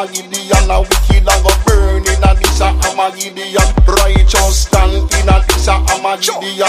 Gideon. A wicked and go burn in a this a Gideon. Righteous stand in a this a Gideon.